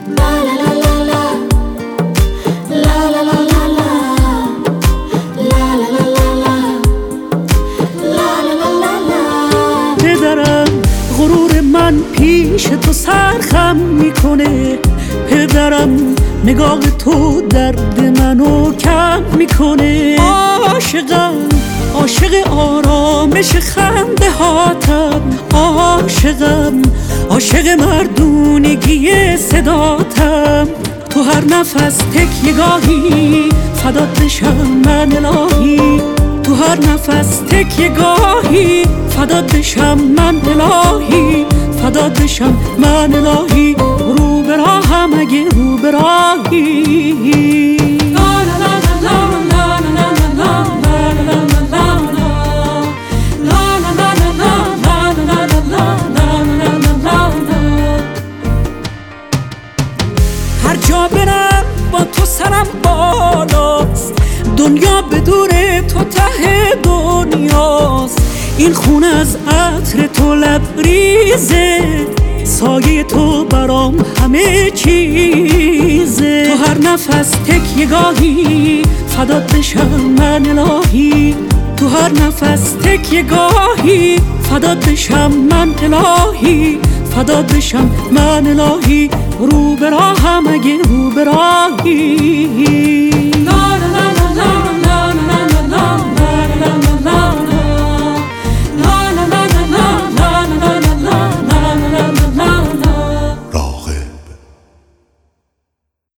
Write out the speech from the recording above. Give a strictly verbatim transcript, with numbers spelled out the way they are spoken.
غرور من پیش تو سرخم میکنه، پدرم نگاه تو درد منو کم میکنه. عاشقم عاشق آرامش خنده هاتم، عاشقم عاشق مردونگی صداتم. تو هر نفس تکیه گاهی فدات بشم من الهی، تو هر نفس تکیه گاهی فدات بشم من الهی، فدات بشم من الهی. رو به راهم اگه رو به راهی. هر جا برم با تو سرم بالاست، دنیا به دور تو ته دنیاست. این خونه از عطر تو لبریزه، سایه تو برام همه چیزه. تو هر نفس تکیه گاهی فدات بشم من الهی، تو هر نفس تکیه گاهی فدات بشم من الهی، فدات بشم من الهی. رو به راهم اگه رو به راهی.